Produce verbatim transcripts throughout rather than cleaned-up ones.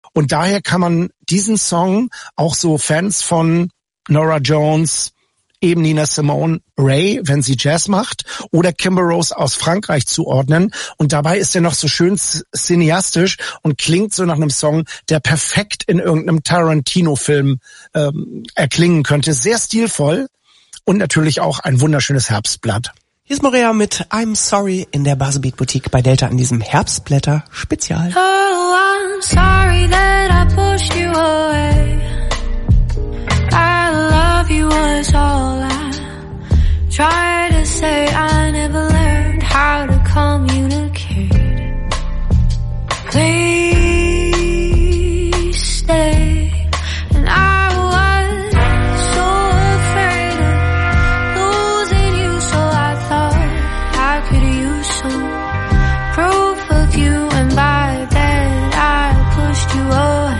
Und daher kann man diesen Song auch so Fans von Norah Jones, eben Nina Simone, Ray, wenn sie Jazz macht, oder Kimber Rose aus Frankreich zuordnen. Und dabei ist er noch so schön cineastisch und klingt so nach einem Song, der perfekt in irgendeinem Tarantino-Film ähm, erklingen könnte. Sehr stilvoll und natürlich auch ein wunderschönes Herbstblatt. Hier ist Morea mit I'm Sorry in der Baselbeat Boutique bei Delta in diesem Herbstblätter-Spezial. Oh, I'm sorry that I pushed you away. I love you was all I tried to say. I never learned how to communicate. Please stay. And I was so afraid of losing you, so I thought I could use some proof of you, and by then I pushed you away.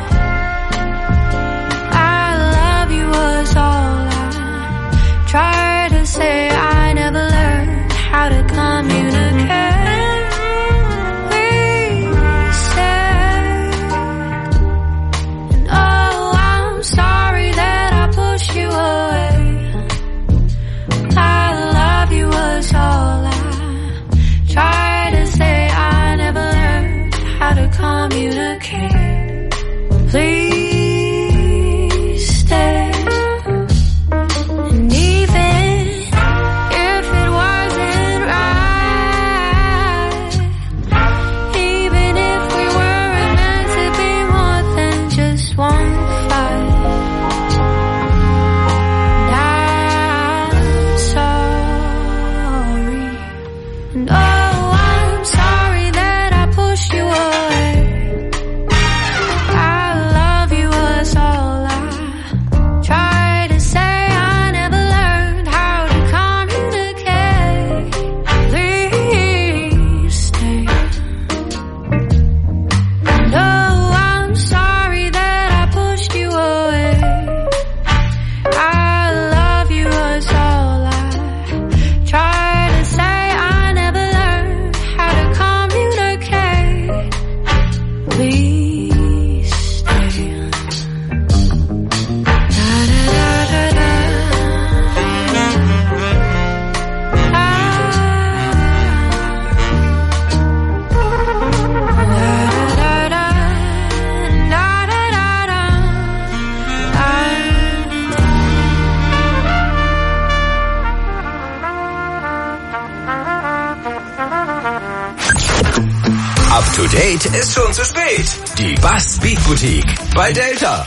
I love you was all I tried to say. I never learned how to communicate. Please stay. And oh, I'm sorry that I pushed you away. I love you was all I tried to say. I never learned how to communicate. Please stay. And even if it wasn't right, even if we weren't meant to be more than just one fight, and I'm sorry. And oh, I'm sorry that I pushed you away. I love you was all I tried to say. I never learned how to communicate. Please stay. No, I'm sorry that I pushed you away. I love you was all I tried to say. I never learned how to communicate. Please stay. Up to date ist schon zu spät. Die Bass-Beat Boutique bei Delta.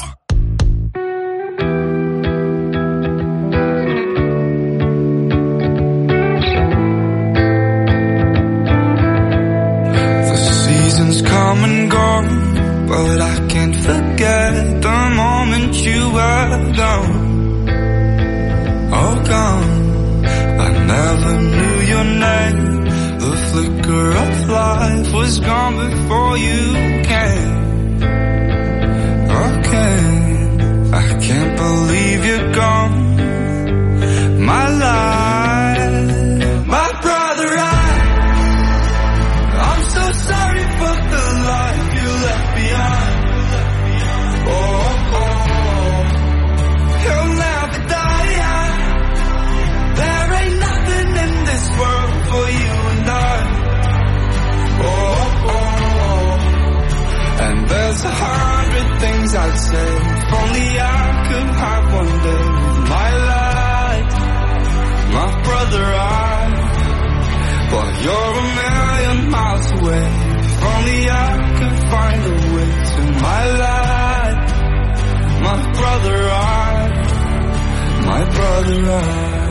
The seasons come and go, but I can't forget the moment you were gone. Oh, gone. I never knew your name. The flicker of life was gone before you came. Okay, I can't believe you're gone. My life, my brother, I, I'm so sorry for the life you left behind. Oh, oh, oh. He'll never die. There ain't nothing in this world for you and I. Oh, oh, oh. And there's a hundred things I'd say. If only I could have one day of my life. My brother, I, but you're a million miles away. If only I could find a way to my life. My brother, I, my brother, I.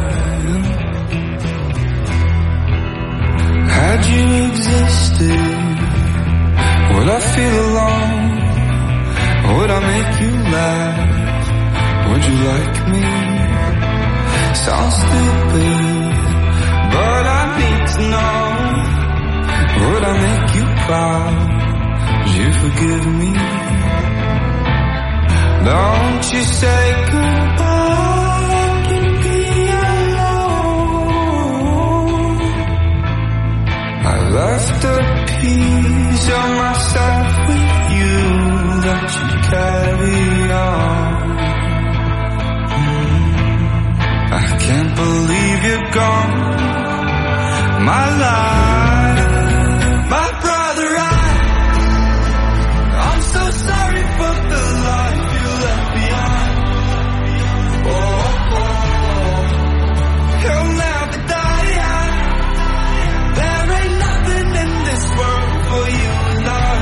Had you existed, would I feel alone? Would I make you laugh? Would you like me? Sounds stupid, but I need to know. Would I make you proud? Would you forgive me? Don't you say goodbye, I can be alone. I left a piece of myself with you. don't you carry on? Mm, I can't believe you're gone. My life, my brother, I, I'm so sorry for the life you left behind. Oh, oh, he'll never die. I, there ain't nothing in this world for you and I.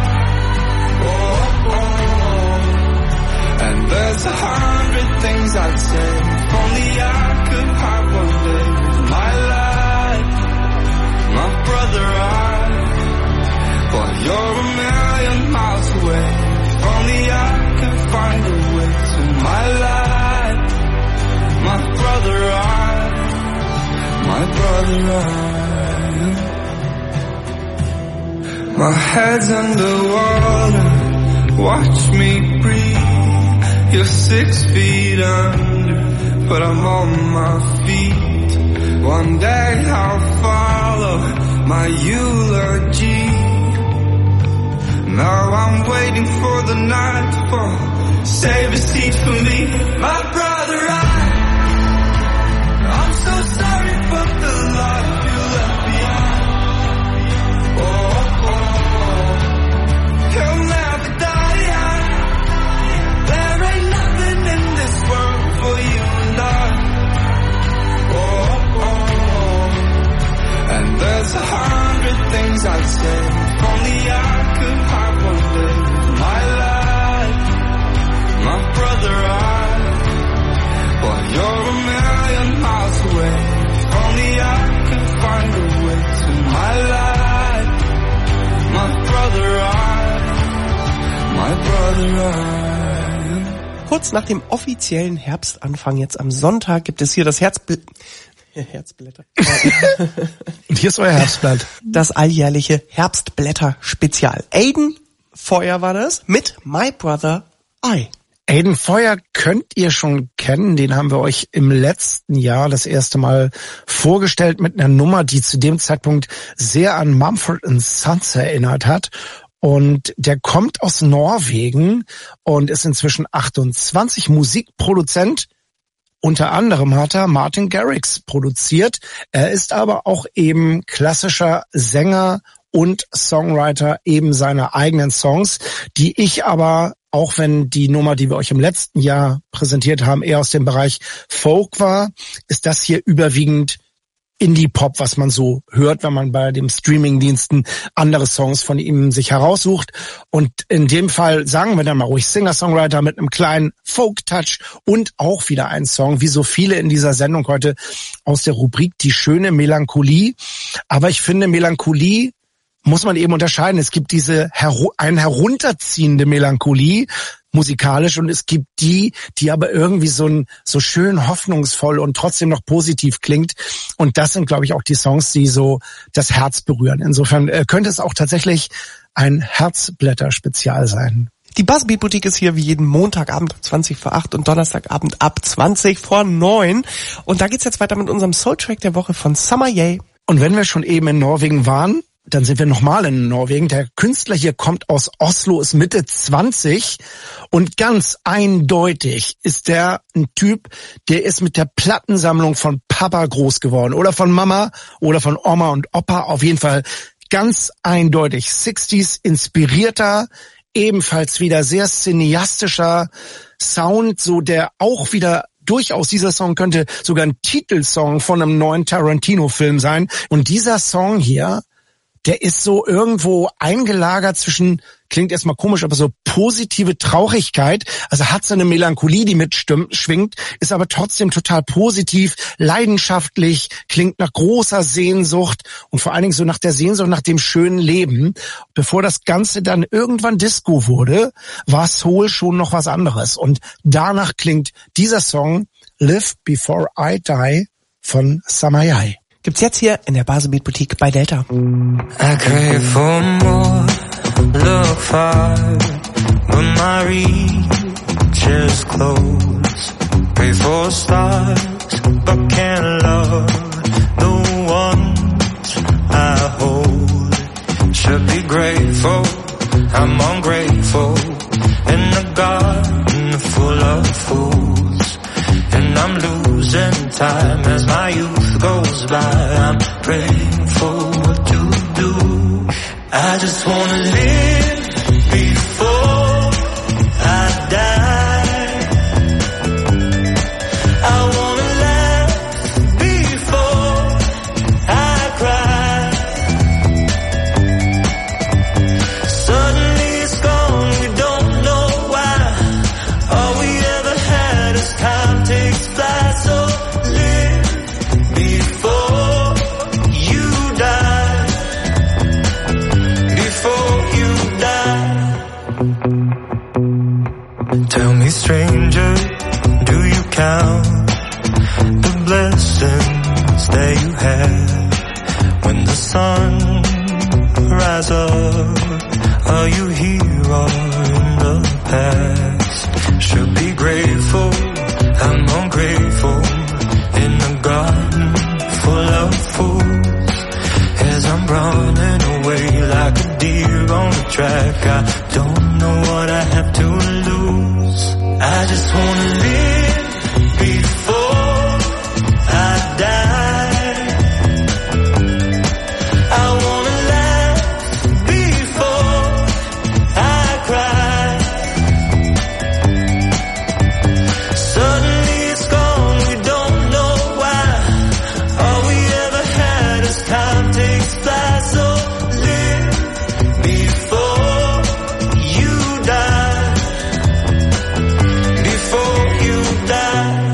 Oh, oh, and there's a hundred things I'd say if only I could have one day with my life, my brother, I. But you're a million miles away. If only I could find a way to my life, my brother, I, my brother, I. My head's underwater, watch me breathe. You're six feet under, but I'm on my feet. One day I'll follow my eulogy. Now I'm waiting for the night to fall. Save a seat for me, my brother, I. I'm so sorry for the life you left behind. Oh, oh, he'll never die. I, there ain't nothing in this world for you and I. Oh, oh, and there's a hundred things I'd say if only I could have one day with my life, my brother, I. Well, you're a million miles away. If only I could find a way to my life, my brother, I, my brother, I. Kurz nach dem offiziellen Herbstanfang, jetzt am Sonntag, gibt es hier das Herzbl- Herzblätter. Und hier ist euer Herbstblatt. Das alljährliche Herbstblätter-Spezial. Aiden Feuer war das mit My Brother I. Aiden Feuer könnt ihr schon kennen, den haben wir euch im letzten Jahr das erste Mal vorgestellt mit einer Nummer, die zu dem Zeitpunkt sehr an Mumford and Sons erinnert hat. Und der kommt aus Norwegen und ist inzwischen achtundzwanzig, Musikproduzent. Unter anderem hat er Martin Garrix produziert. Er ist aber auch eben klassischer Sänger und Songwriter eben seiner eigenen Songs, die ich aber, auch wenn die Nummer, die wir euch im letzten Jahr präsentiert haben, eher aus dem Bereich Folk war, ist das hier überwiegend Indie-Pop, was man so hört, wenn man bei den Streaming-Diensten andere Songs von ihm sich heraussucht. Und in dem Fall sagen wir dann mal ruhig Singer-Songwriter mit einem kleinen Folk-Touch und auch wieder ein Song, wie so viele in dieser Sendung heute aus der Rubrik Die schöne Melancholie. Aber ich finde, Melancholie muss man eben unterscheiden. Es gibt diese heru- ein herunterziehende Melancholie, musikalisch, und es gibt die, die aber irgendwie so ein, so schön hoffnungsvoll und trotzdem noch positiv klingt. Und das sind, glaube ich, auch die Songs, die so das Herz berühren. Insofern äh, könnte es auch tatsächlich ein Herzblätter-Spezial sein. Die Buzzbeat Boutique ist hier wie jeden Montagabend zwanzig vor acht und Donnerstagabend ab zwanzig vor neun. Und da geht's jetzt weiter mit unserem Soultrack der Woche von Summer Yay. Und wenn wir schon eben in Norwegen waren, dann sind wir nochmal in Norwegen. Der Künstler hier kommt aus Oslo, ist Mitte zwanzig und ganz eindeutig ist der ein Typ, der ist mit der Plattensammlung von Papa groß geworden oder von Mama oder von Oma und Opa. Auf jeden Fall ganz eindeutig sechziger inspirierter, ebenfalls wieder sehr cineastischer Sound, so der auch wieder durchaus, dieser Song könnte sogar ein Titelsong von einem neuen Tarantino-Film sein. Und dieser Song hier, der ist so irgendwo eingelagert zwischen, klingt erstmal komisch, aber so positive Traurigkeit. Also hat so eine Melancholie, die mitschwingt, ist aber trotzdem total positiv, leidenschaftlich, klingt nach großer Sehnsucht und vor allen Dingen so nach der Sehnsucht nach dem schönen Leben. Bevor das Ganze dann irgendwann Disco wurde, war Soul schon noch was anderes. Und danach klingt dieser Song Live Before I Die von Summer Yay. Gibt's jetzt hier in der Buzzbeat Boutique bei Delta. I crave for more, look far, but my reach is close. Pray for stars, but can't love the ones I hold. Should be grateful, I'm ungrateful. fools. And I'm losing time as my youth goes by. I'm praying for what to do. I just wanna live before I die. I wanna laugh before I cry. Suddenly it's gone, we don't know why. All we ever had is time takes flight. So live before you die. Before you die. Tell me, stranger, do you count the blessings that you have when the sun rises up? Are you here or in the past? Should be grateful, I'm ungrateful, in a garden full of fools. As I'm running away like a deer on the track, I don't know what I have to lose. I just wanna live before I die. I wanna laugh before I cry. Suddenly it's gone, we don't know why. All we ever had is time takes flight. So live before you die. Before you die.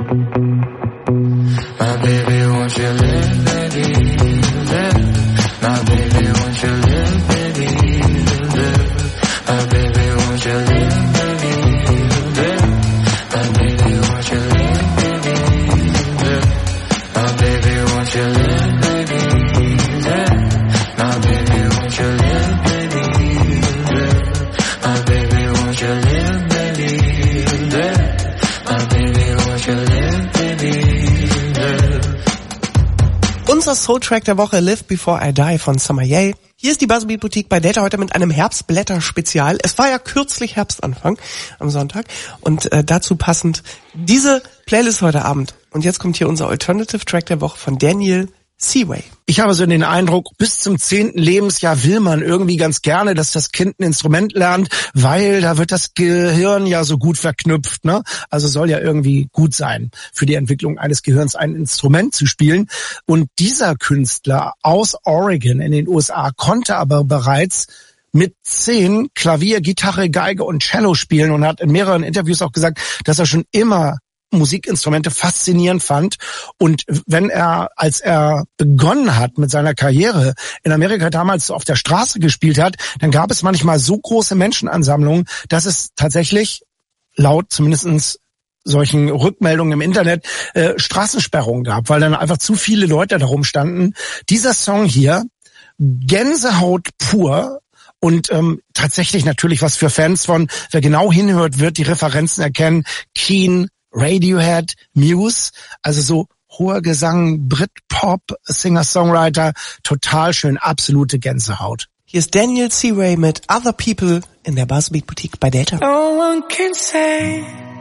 My baby, won't you live, baby, live. My baby, won't you live, baby, live. My baby, won't you live, baby, live. My baby, won't you live, baby, live. My baby, won't you live, baby, live. My baby, won't you live, baby, live. My baby, won't you live, baby, live. My baby, won't you live, baby, live. Unser Soundtrack der Woche, Live Before I Die von Summer Ye. Hier ist die Buzzbeat Boutique bei Delta heute mit einem Herbstblätter-Spezial. Es war ja kürzlich Herbstanfang am Sonntag und äh, dazu passend diese Playlist heute Abend. Und jetzt kommt hier unser Alternative Track der Woche von Daniel Seaway. Ich habe so den Eindruck, bis zum zehnten Lebensjahr will man irgendwie ganz gerne, dass das Kind ein Instrument lernt, weil da wird das Gehirn ja so gut verknüpft, ne? Also soll ja irgendwie gut sein, für die Entwicklung eines Gehirns ein Instrument zu spielen. Und dieser Künstler aus Oregon in den U S A konnte aber bereits mit zehn Klavier, Gitarre, Geige und Cello spielen und hat in mehreren Interviews auch gesagt, dass er schon immer Musikinstrumente faszinierend fand. Und wenn er, als er begonnen hat mit seiner Karriere in Amerika damals auf der Straße gespielt hat, dann gab es manchmal so große Menschenansammlungen, dass es tatsächlich laut zumindestens solchen Rückmeldungen im Internet äh, Straßensperrungen gab, weil dann einfach zu viele Leute darum standen. Dieser Song hier, Gänsehaut pur. Und ähm, tatsächlich natürlich was für Fans von, wer genau hinhört, wird die Referenzen erkennen. Keane, Radiohead, Muse, also so hoher Gesang, Britpop, Singer-Songwriter, total schön, absolute Gänsehaut. Hier ist Daniel Seaway mit Other People in der Buzzbeat Boutique bei Delta. No one can say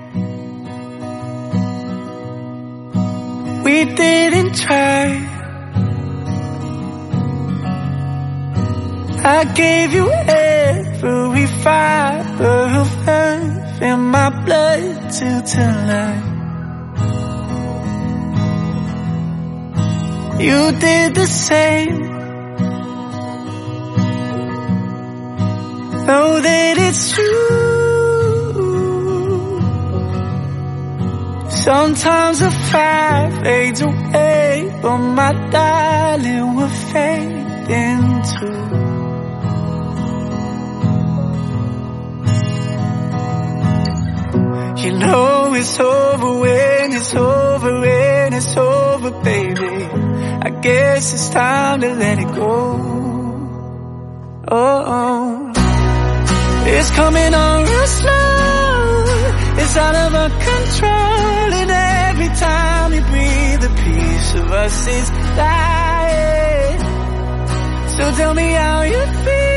we didn't try. I gave you every fiber of earth in my blood till tonight. You did the same. Know that it's true. Sometimes the fire fades away, but my darling, we're fading too. You know it's over when it's over when it's over, baby. I guess it's time to let it go. Oh, oh. It's coming on real slow. It's out of our control. And every time you breathe, a piece of us is dying. So tell me how you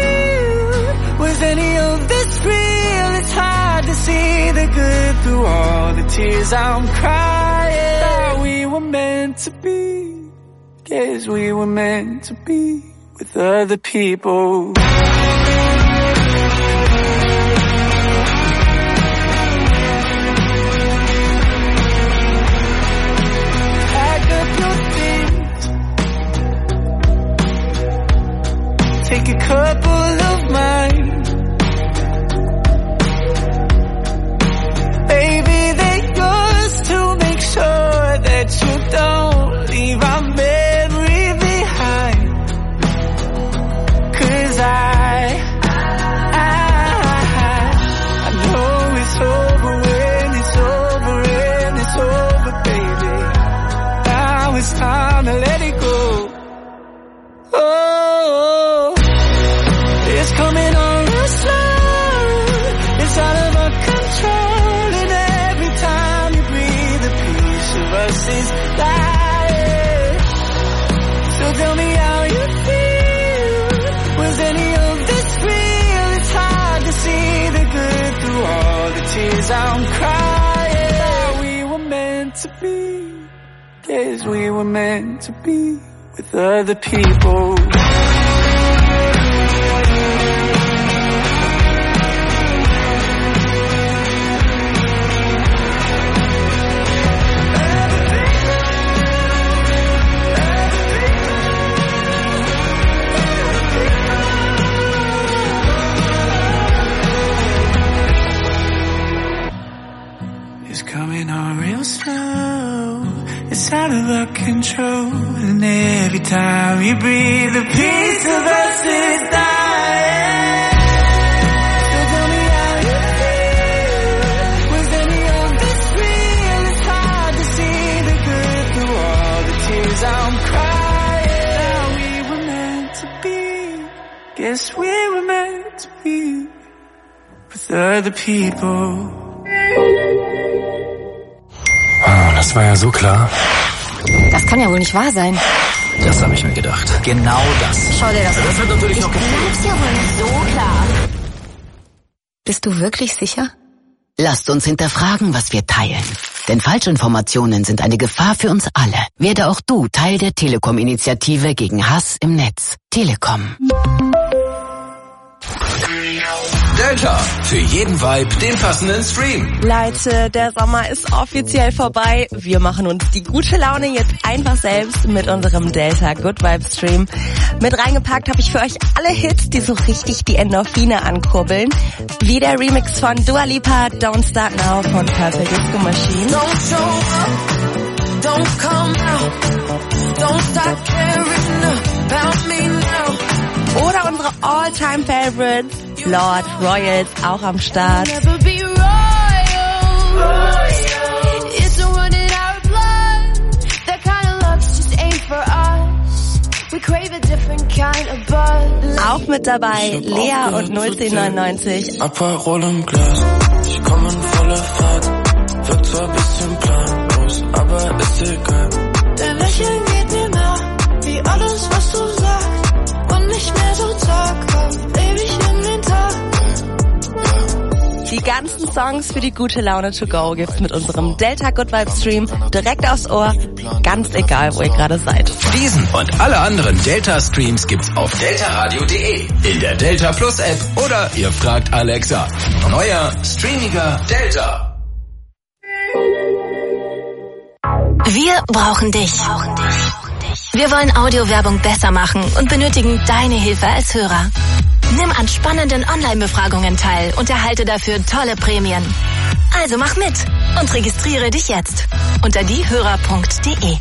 feel. Was any of this real? It's hard to see the good through all all the tears I'm crying. Thought we were meant to be, guess we were meant to be with other people. Pack up your things, take a couple of mine. Baby, they're yours to make sure that you don't leave our memory behind. Cause I, I, I know it's over when it's over and it's over, baby. Now it's time to let it go. Oh, it's coming on real slow. It's out of our control, and every time you breathe, a piece of us is dying. So tell me how you feel. Was any of this real? It's hard to see the good through all the tears I'm crying. Thought we were meant to be, guess we were meant to be with other people. It's coming on real slow. It's out of our control, and every time you breathe, a piece of us is dying. So tell me how you feel. Was any of this real? It's hard to see the good through all the tears I'm crying. Thought we were meant to be, guess we were meant to be with other people. Das war ja so klar. Das kann ja wohl nicht wahr sein. Das habe ich mir gedacht. Genau das. Schau dir das an. Das wird natürlich noch gefilmt. Das ist ja wohl nicht so klar. Bist du wirklich sicher? Lasst uns hinterfragen, was wir teilen. Denn Falschinformationen sind eine Gefahr für uns alle. Werde auch du Teil der Telekom-Initiative gegen Hass im Netz. Telekom. Delta, für jeden Vibe den passenden Stream. Leute, der Sommer ist offiziell vorbei. Wir machen uns die gute Laune jetzt einfach selbst mit unserem Delta Good Vibe Stream. Mit reingepackt habe ich für euch alle Hits, die so richtig die Endorphine ankurbeln. Wie der Remix von Dua Lipa, Don't Start Now von Purple Disco Machine. Don't show up, don't come out, don't start caring about me now. Oder unsere All-Time-Favorites, Lord, Royals, auch am Start. Never be royal. Royal. It's running our blood. That kind of love just ain't for us. We crave a different kind of buzz. Auch mit dabei Lea und null zehn neunundneunzig. Aperol im Glas, ich komm in voller Fahrt. Wird zwar ein bisschen planlos, aber ist egal. Dein Lächeln geht mir nach, wie alles, was du sagst. Und nicht mehr so zaghaft, ewig in den Tag. Die ganzen Songs für die gute Laune to go gibt's mit unserem Delta Good Vibe Stream direkt aufs Ohr, ganz egal, wo ihr gerade seid. Diesen und alle anderen Delta Streams gibt's auf delta radio punkt de, in der Delta Plus App oder ihr fragt Alexa. Neuer, streamiger Delta. Wir brauchen dich. Wir wollen Audiowerbung besser machen und benötigen deine Hilfe als Hörer. Nimm an spannenden Online-Befragungen teil und erhalte dafür tolle Prämien. Also mach mit und registriere dich jetzt unter diehörer punkt de.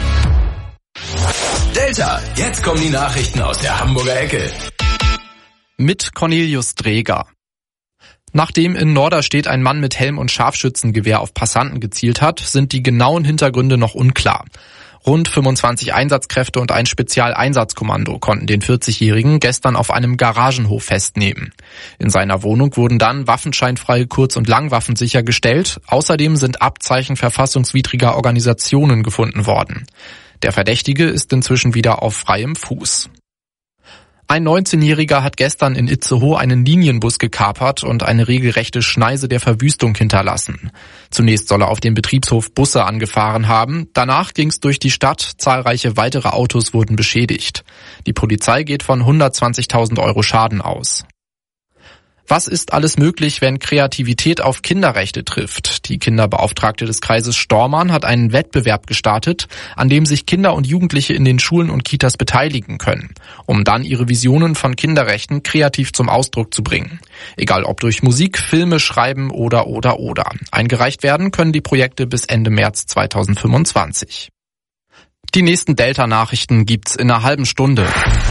Delta, jetzt kommen die Nachrichten aus der Hamburger Ecke. Mit Cornelius Dreger. Nachdem in Norderstedt ein Mann mit Helm und Scharfschützengewehr auf Passanten gezielt hat, sind die genauen Hintergründe noch unklar. Rund fünfundzwanzig Einsatzkräfte und ein Spezialeinsatzkommando konnten den vierzigjährigen gestern auf einem Garagenhof festnehmen. In seiner Wohnung wurden dann waffenscheinfreie Kurz- und Langwaffen sichergestellt. Außerdem sind Abzeichen verfassungswidriger Organisationen gefunden worden. Der Verdächtige ist inzwischen wieder auf freiem Fuß. Ein neunzehnjähriger hat gestern in Itzehoe einen Linienbus gekapert und eine regelrechte Schneise der Verwüstung hinterlassen. Zunächst soll er auf dem Betriebshof Busse angefahren haben. Danach ging es durch die Stadt. Zahlreiche weitere Autos wurden beschädigt. Die Polizei geht von hundertzwanzigtausend Euro Schaden aus. Was ist alles möglich, wenn Kreativität auf Kinderrechte trifft? Die Kinderbeauftragte des Kreises Stormarn hat einen Wettbewerb gestartet, an dem sich Kinder und Jugendliche in den Schulen und Kitas beteiligen können, um dann ihre Visionen von Kinderrechten kreativ zum Ausdruck zu bringen. Egal ob durch Musik, Filme, Schreiben oder oder oder. Eingereicht werden können die Projekte bis Ende März zweitausendfünfundzwanzig. Die nächsten Delta-Nachrichten gibt's in einer halben Stunde.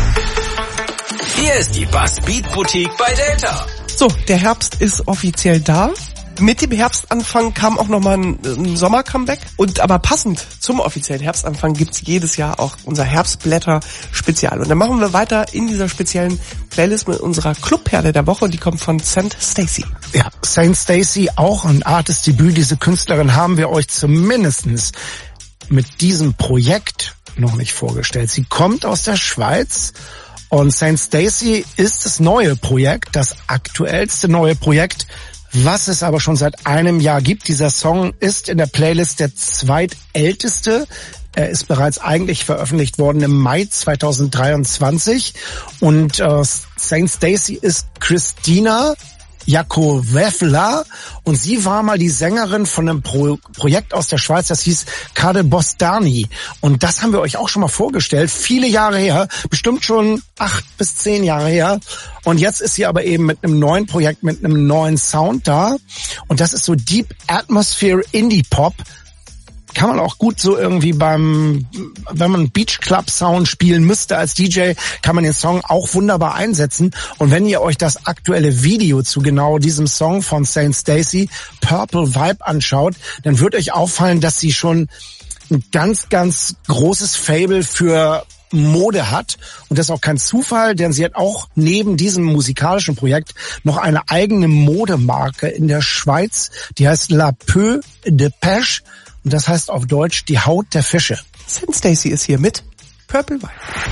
Hier ist die Buzzbeat Boutique bei Delta. So, der Herbst ist offiziell da. Mit dem Herbstanfang kam auch nochmal ein, ein Sommer-Comeback. Und aber passend zum offiziellen Herbstanfang gibt's jedes Jahr auch unser Herbstblätter-Spezial. Und dann machen wir weiter in dieser speziellen Playlist mit unserer Clubperle der Woche. Und die kommt von Saint Stacy. Ja, Saint Stacy, auch ein Artist-Debüt. Diese Künstlerin haben wir euch zumindestens mit diesem Projekt noch nicht vorgestellt. Sie kommt aus der Schweiz. Und Saint Stacy ist das neue Projekt, das aktuellste neue Projekt, was es aber schon seit einem Jahr gibt. Dieser Song ist in der Playlist der zweitälteste. Er ist bereits eigentlich veröffentlicht worden im Mai zweitausenddreiundzwanzig. Und äh, Saint Stacy ist Christina Jakovleva und sie war mal die Sängerin von einem Pro- Projekt aus der Schweiz, das hieß Kade Bostani. Und das haben wir euch auch schon mal vorgestellt, viele Jahre her, bestimmt schon acht bis zehn Jahre her. Und jetzt ist sie aber eben mit einem neuen Projekt, mit einem neuen Sound da. Und das ist so Deep Atmosphere Indie Pop. Kann man auch gut so irgendwie beim, wenn man Beach Club Sound spielen müsste als D J, kann man den Song auch wunderbar einsetzen. Und wenn ihr euch das aktuelle Video zu genau diesem Song von Saint Stacy, Purple Vibe, anschaut, dann wird euch auffallen, dass sie schon ein ganz, ganz großes Fable für Mode hat. Und das ist auch kein Zufall, denn sie hat auch neben diesem musikalischen Projekt noch eine eigene Modemarke in der Schweiz, die heißt La Peu de Pêche. Und das heißt auf Deutsch die Haut der Fische. Saint Stacy ist hier mit Purple Vibe.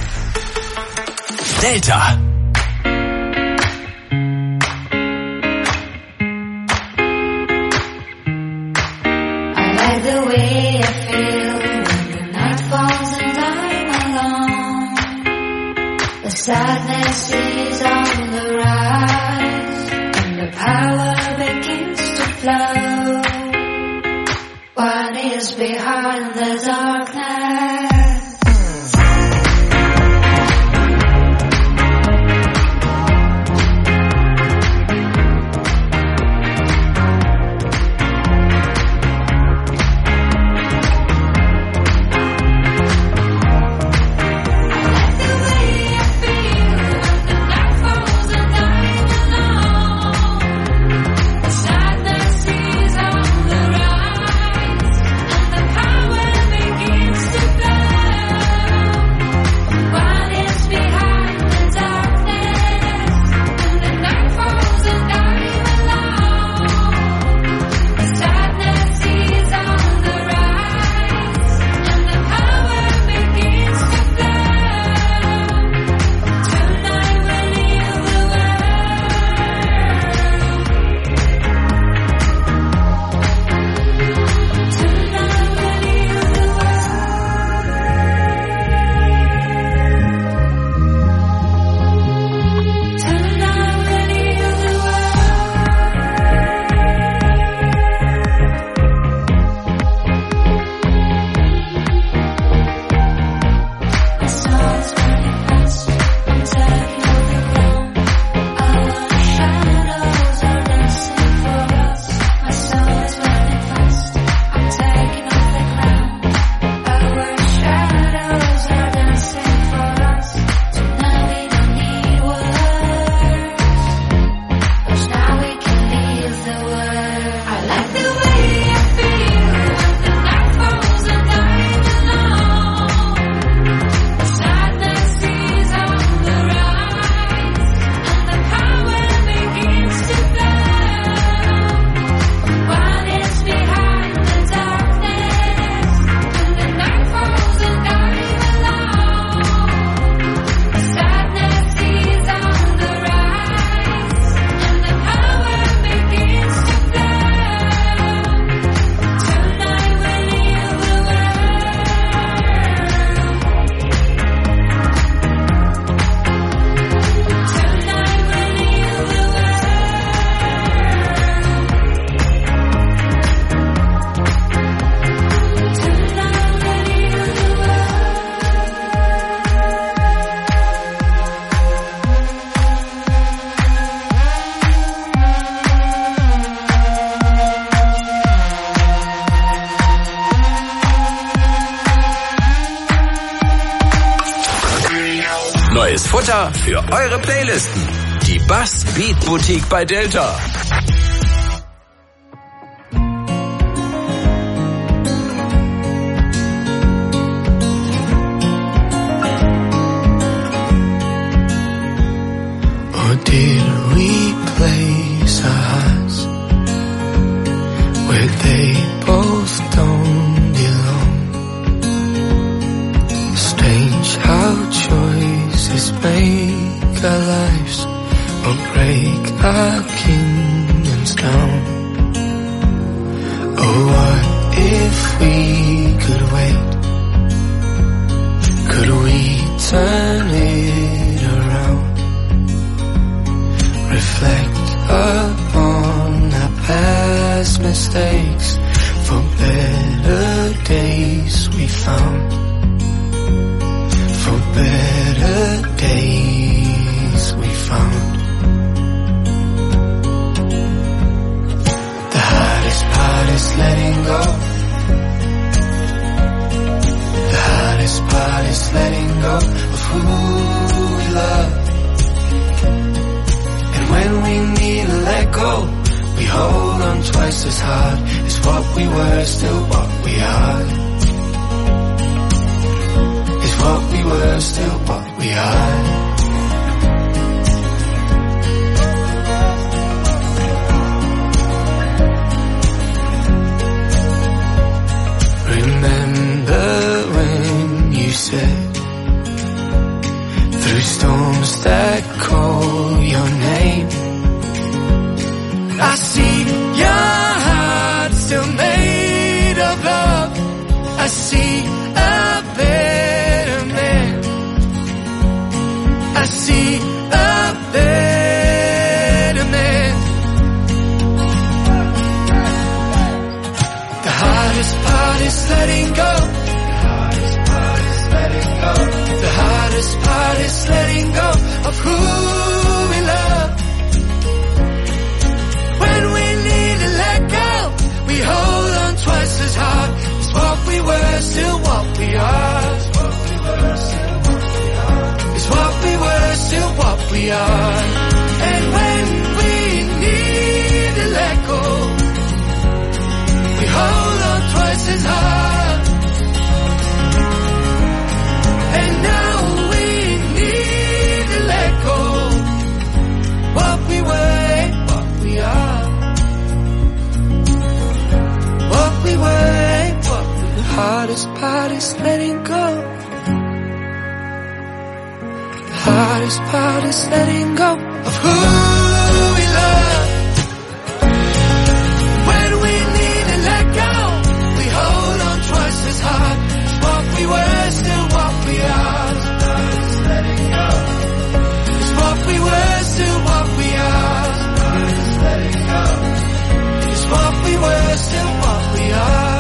Delta. I like the way I feel when the night falls and I'm alone. The sadness is on the rise and the power begins to flow. What is behind the darkness? Futter für eure Playlisten. Die Buzz Beat Boutique bei Delta. Or did we place our hearts where they both don't belong? Strange how choices make our lives or break our kingdoms down. Oh, what if we could wait? Could we turn it around? Reflect upon our past mistakes for better days we found. For better days we found. The hardest part is letting go. The hardest part is letting go of who we love. When we need to let go, we hold on twice as hard as what we were, still what we are. Is what we were, still what we are. Remember when you said, through storms that call your name, I see your heart still made of love. I see a better man. I see a better man. The hardest part is letting go. The hardest part is letting go. The hardest part is letting go of who we love. When we need to let go, we hold on twice as hard as what we were, still what we are. Is what we were, still what we are. And when we need to let go, we hold on twice as hard. And now we need to let go. What we were, what we are. What we were, what we the hardest part is letting go. The hardest part is letting go of who we love. When we need to let go, we hold on twice as hard as what we were, still what we are. It's letting go. It's what we were, still what we are. It's letting go. It's what we were, still what we are.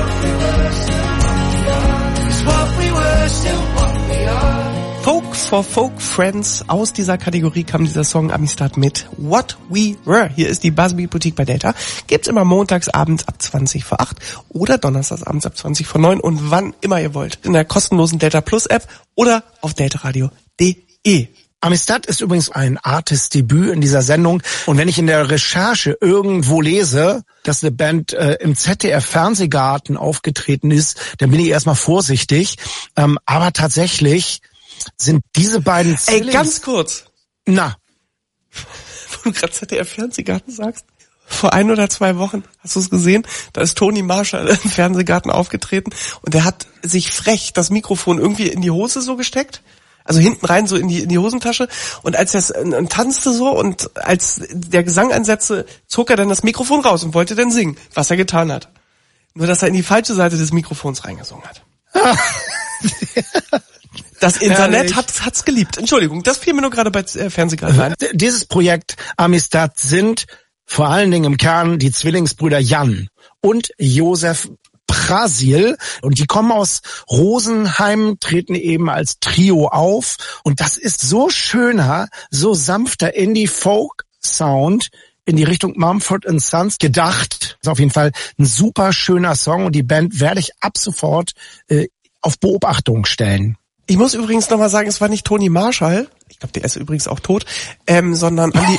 It's what we were, still what we are. Folk for Folk Friends. Aus dieser Kategorie kam dieser Song Amistad mit What We Were. Hier ist die Buzz Beat Boutique bei Delta. Gibt's immer montags abends ab zwanzig vor acht oder donnerstags abends ab zwanzig vor neun und wann immer ihr wollt. In der kostenlosen Delta Plus App oder auf deltaradio punkt de. Amistad ist übrigens ein Artist-Debüt in dieser Sendung. Und wenn ich in der Recherche irgendwo lese, dass eine Band äh, im Z D F-Fernsehgarten aufgetreten ist, dann bin ich erstmal vorsichtig. Ähm, aber tatsächlich sind diese beiden Ey, ganz kurz. Na. Wo du gerade Z D F-Fernsehgarten sagst. Vor ein oder zwei Wochen, hast du es gesehen? Da ist Toni Marshall im Fernsehgarten aufgetreten und der hat sich frech das Mikrofon irgendwie in die Hose so gesteckt. Also hinten rein so in die in die Hosentasche und als er und tanzte so und als der Gesang ansetzte, zog er dann das Mikrofon raus und wollte dann singen, was er getan hat. Nur dass er in die falsche Seite des Mikrofons reingesungen hat. Das Internet hat hat's geliebt. Entschuldigung, das fiel mir nur gerade bei äh, Fernsehgarten rein. Dieses Projekt Amistad sind vor allen Dingen im Kern die Zwillingsbrüder Jan und Josef Brasil und die kommen aus Rosenheim, treten eben als Trio auf und das ist so schöner, so sanfter Indie-Folk-Sound in die Richtung Mumford and Sons gedacht. Das ist auf jeden Fall ein super schöner Song und die Band werde ich ab sofort äh, auf Beobachtung stellen. Ich muss übrigens nochmal sagen, es war nicht Toni Marshall, ich glaube, der ist übrigens auch tot, ähm, sondern Andi...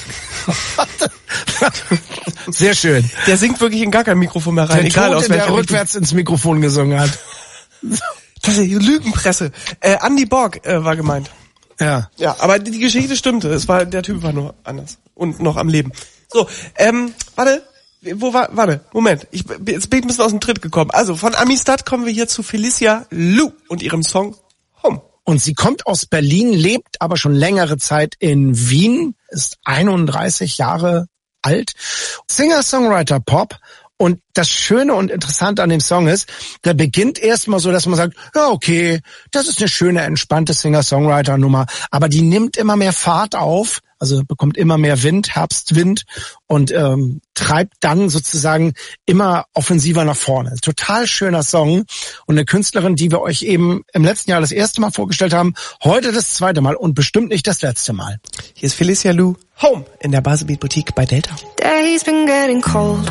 Sehr schön. Der singt wirklich in gar kein Mikrofon mehr rein, der egal Tote, aus welcher der rückwärts ins Mikrofon gesungen hat. Das ist ja Lügenpresse. Äh, Andy Borg äh, war gemeint. Ja. Ja, aber die Geschichte stimmte. Es war, der Typ war nur anders. Und noch am Leben. So, ähm, warte. Wo war, warte, Moment. Ich, jetzt bin ich ein bisschen aus dem Tritt gekommen. Also, von Amistad kommen wir hier zu Felicia Lou und ihrem Song Home. Und sie kommt aus Berlin, lebt aber schon längere Zeit in Wien, ist einunddreißig Jahre alt. Singer-Songwriter Pop. Und das Schöne und Interessante an dem Song ist, der beginnt erstmal so, dass man sagt, ja okay, das ist eine schöne, entspannte Singer-Songwriter-Nummer, aber die nimmt immer mehr Fahrt auf, also bekommt immer mehr Wind, Herbstwind und ähm, treibt dann sozusagen immer offensiver nach vorne. Total schöner Song und eine Künstlerin, die wir euch eben im letzten Jahr das erste Mal vorgestellt haben, heute das zweite Mal und bestimmt nicht das letzte Mal. Hier ist Felicia Lou, Home in der Buzzbeat Boutique bei Delta. Days been getting cold.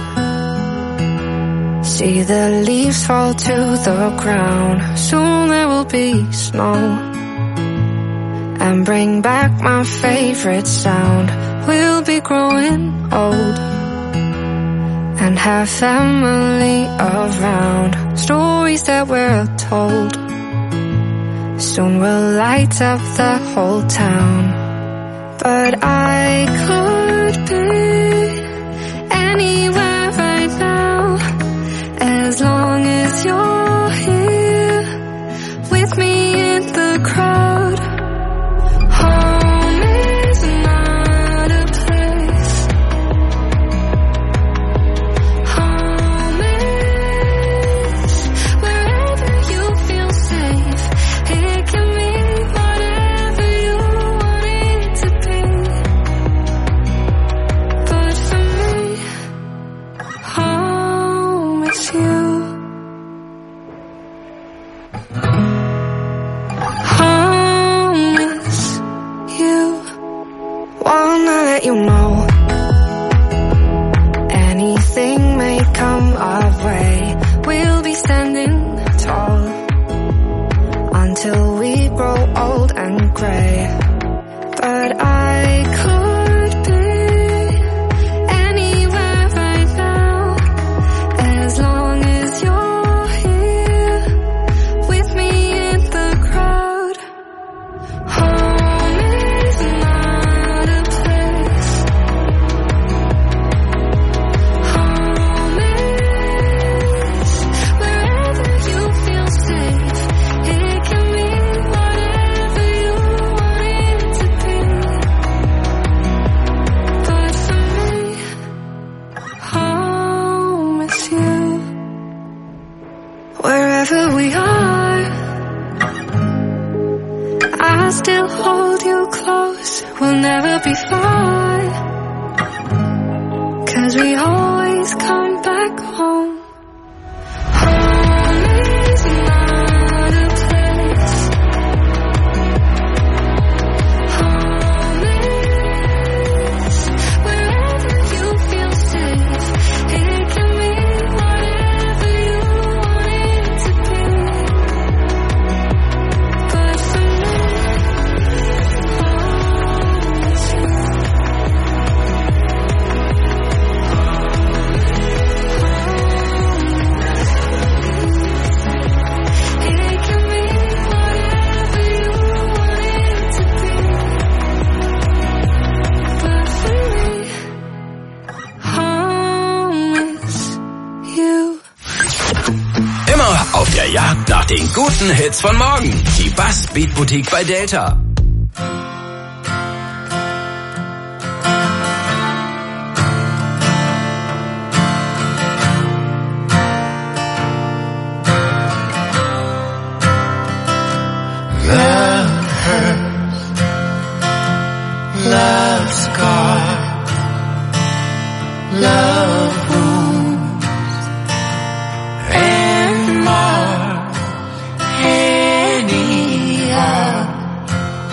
See the leaves fall to the ground. Soon there will be snow. And bring back my favorite sound. We'll be growing old. And have family around. Stories that we're told. Soon we'll light up the whole town. But I could be anywhere right now. As long as you're here with me in the crowd. Home is not a place. Home is wherever you feel safe. It can be whatever you want it to be. But for me, home is you. You know, anything may come our way. We'll be standing tall until we grow old and gray. But I could be anywhere right now, as long as you're here with me in the crowd. Home is not a place. Wherever we are, I still hold you close. We'll never be far, 'cause we always come back home. Home is not a place. Home is wherever you feel safe. It can be whatever you want it to be. But for me, home is you. It can be whatever you want it to be. But for me, home is you. Immer auf der Jagd nach den guten Hits von morgen. Die Buzzbeat Boutique bei Delta. Love hurts, love scars, love wounds, and more. Any heart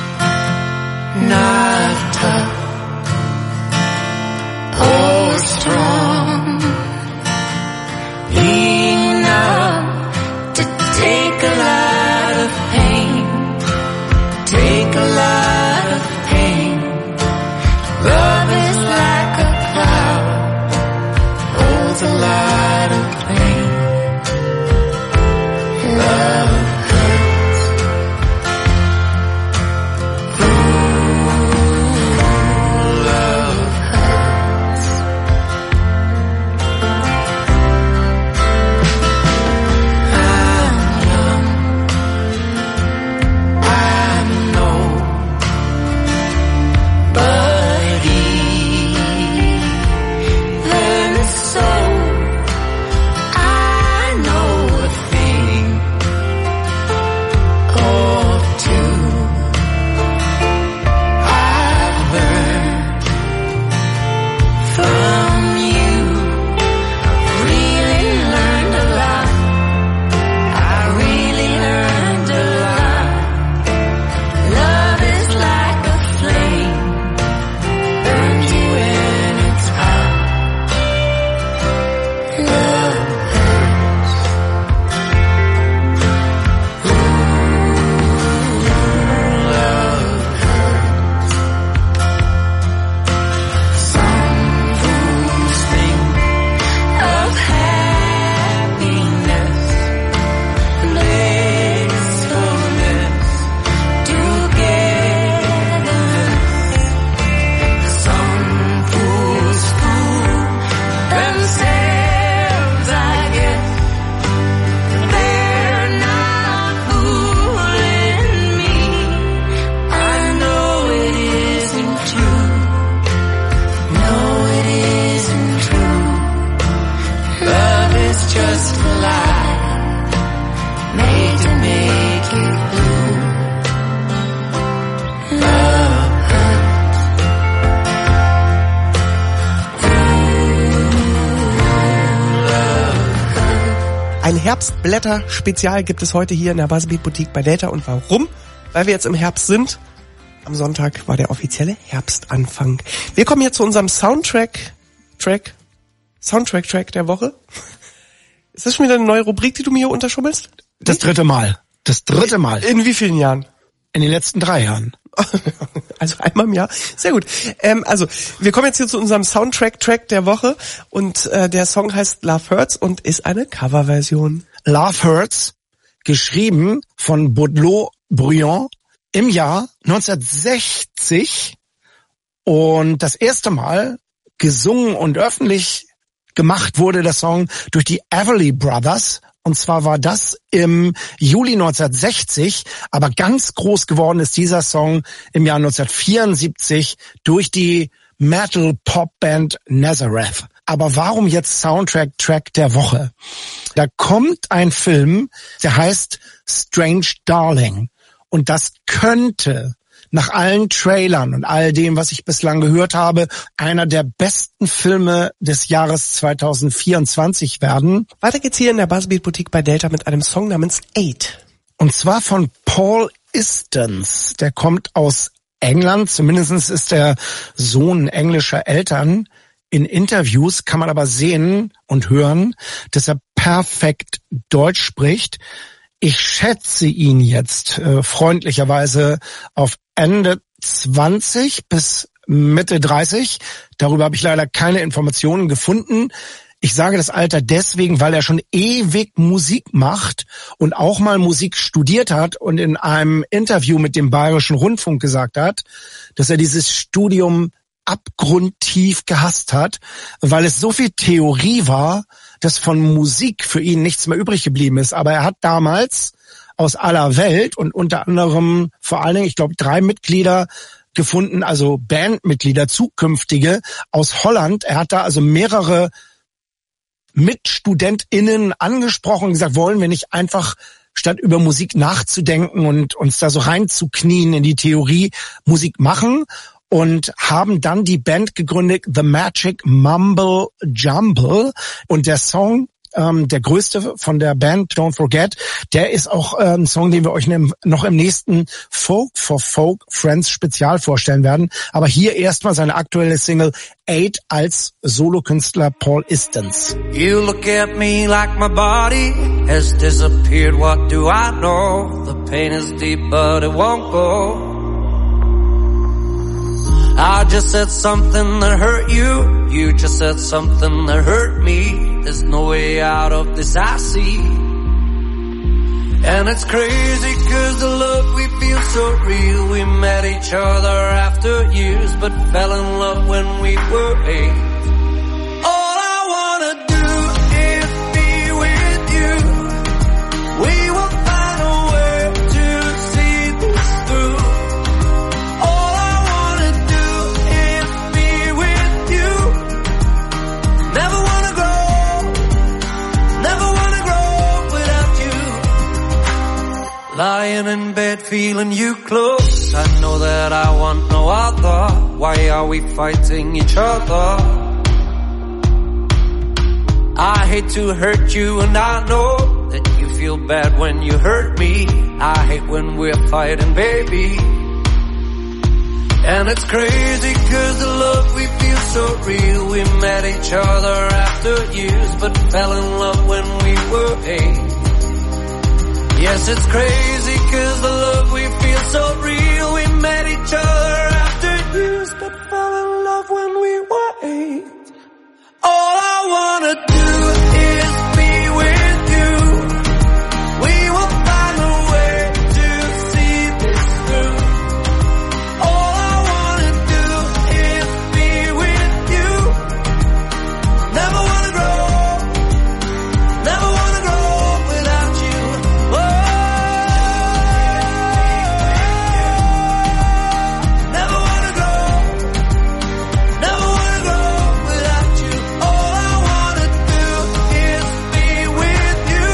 Ein Herbstblätter-Spezial gibt es heute hier in der Buzzbeat Boutique bei Delta. Und warum? Weil wir jetzt im Herbst sind. Am Sonntag war der offizielle Herbstanfang. Wir kommen jetzt zu unserem Soundtrack, Track, Soundtrack-Track der Woche. Ist das schon wieder eine neue Rubrik, die du mir hier unterschummelst? Das dritte Mal. Das dritte Mal. In wie vielen Jahren? In den letzten drei Jahren. Also einmal im Jahr. Sehr gut. Ähm, also wir kommen jetzt hier zu unserem Soundtrack-Track der Woche und äh, der Song heißt Love Hurts und ist eine Coverversion. Love Hurts, geschrieben von Baudelaire Bruyon im Jahr neunzehnhundertsechzig und das erste Mal gesungen und öffentlich gemacht wurde der Song durch die Everly Brothers. Und zwar war das im Juli neunzehnhundertsechzig, aber ganz groß geworden ist dieser Song im Jahr neunzehnhundertvierundsiebzig durch die Metal-Pop-Band Nazareth. Aber warum jetzt Soundtrack-Track der Woche? Da kommt ein Film, der heißt Strange Darling. Und das könnte nach allen Trailern und all dem, was ich bislang gehört habe, einer der besten Filme des Jahres zweitausendvierundzwanzig werden. Weiter geht's hier in der Buzzbeat Boutique bei Delta mit einem Song namens Eight. Und zwar von Paul Istons. Der kommt aus England, zumindest ist er Sohn englischer Eltern. In Interviews kann man aber sehen und hören, dass er perfekt Deutsch spricht. Ich schätze ihn jetzt äh, freundlicherweise auf Ende zwanzig bis Mitte dreißig. Darüber habe ich leider keine Informationen gefunden. Ich sage das Alter deswegen, weil er schon ewig Musik macht und auch mal Musik studiert hat und in einem Interview mit dem Bayerischen Rundfunk gesagt hat, dass er dieses Studium abgrundtief gehasst hat, weil es so viel Theorie war, dass von Musik für ihn nichts mehr übrig geblieben ist. Aber er hat damals aus aller Welt und unter anderem vor allen Dingen, ich glaube, drei Mitglieder gefunden, also Bandmitglieder, zukünftige aus Holland. Er hat da also mehrere MitstudentInnen angesprochen und gesagt, wollen wir nicht einfach, statt über Musik nachzudenken und uns da so reinzuknien in die Theorie, Musik machen? Und haben dann die Band gegründet, The Magic Mumble Jumble. Und der Song, ähm, der größte von der Band, Don't Forget, der ist auch äh, ein Song, den wir euch ne, noch im nächsten Folk for Folk Friends Spezial vorstellen werden. Aber hier erstmal seine aktuelle Single Eight als Solokünstler Paul Istons. You look at me like my body has disappeared. What do I know? The pain is deep but it won't go. I just said something that hurt you. You just said something that hurt me. There's no way out of this, I see. And it's crazy cause the love we feel so real. We met each other after years, but fell in love when we were eight. All I wanna do is be with you. We will find a way to see this through. Lying in bed feeling you close. I know that I want no other. Why are we fighting each other? I hate to hurt you and I know that you feel bad when you hurt me. I hate when we're fighting, baby. And it's crazy cause the love we feel so real. We met each other after years, but fell in love when we were eight. Yes, it's crazy cause the love we feel so real. We met each other after years, but fell in love when we were eight. All I wanna do is be with you. We will find a way to see this through. All I wanna do is be with you. Never wanna grow, never wanna grow without you. Oh, never wanna grow, never wanna grow without you. All I wanna do is be with you.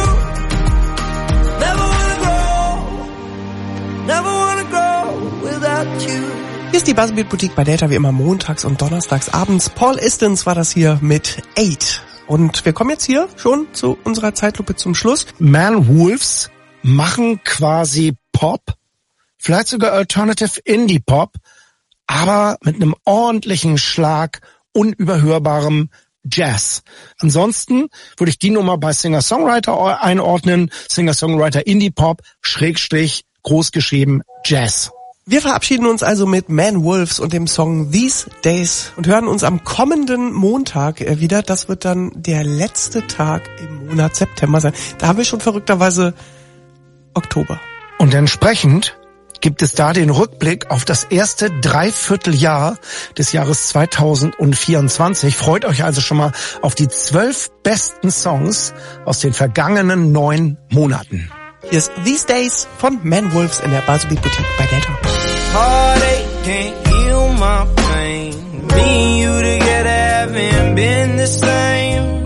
Never wanna grow, never wanna grow without you. Hier ist die Buzzbeat Boutique bei Delta wie immer montags und donnerstags abends. Paul Istens war das hier mit Eight. Und wir kommen jetzt hier schon zu unserer Zeitlupe zum Schluss. Man-Wolves machen quasi Pop, vielleicht sogar Alternative Indie Pop, aber mit einem ordentlichen Schlag unüberhörbarem Jazz. Ansonsten würde ich die Nummer bei Singer-Songwriter einordnen. Singer-Songwriter Indie Pop, Schrägstrich, großgeschrieben Jazz. Wir verabschieden uns also mit Man-Wolves und dem Song These Days und hören uns am kommenden Montag wieder. Das wird dann der letzte Tag im Monat September sein. Da haben wir schon verrückterweise Oktober. Und entsprechend gibt es da den Rückblick auf das erste Dreivierteljahr des Jahres zweitausendvierundzwanzig. Freut euch also schon mal auf die zwölf besten Songs aus den vergangenen neun Monaten. Hier ist These Days von Man-Wolves in der Buzzbeat Boutique bei Delta. Heartache can't heal my pain. Me and you together haven't been the same.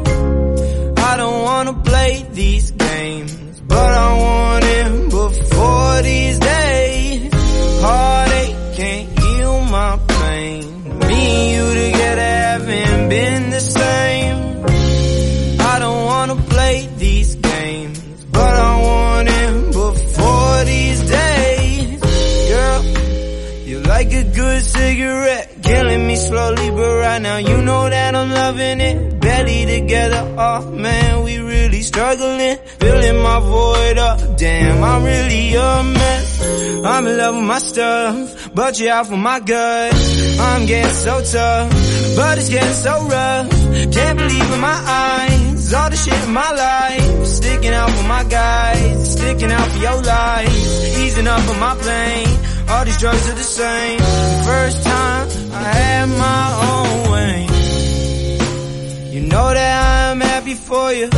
I don't wanna play these games, but I want it before these days. Heartache can't heal my pain. Me and you together haven't been the same. I don't wanna play these games, but I want it before these days. Girl, you like a good cigarette, killing me slowly, but right now you know that I'm loving it. Belly together, oh man, we really struggling, filling my void up. Damn, I'm really a mess. I'm in love with my stuff, but you're out for my gut. I'm getting so tough, but it's getting so rough. Can't believe in my eyes, all the shit in my life. Sticking out for my guys, sticking out for your life. Easing up on my pain, all these drugs are the same. The first time I had my own way. You know that I'm happy for you,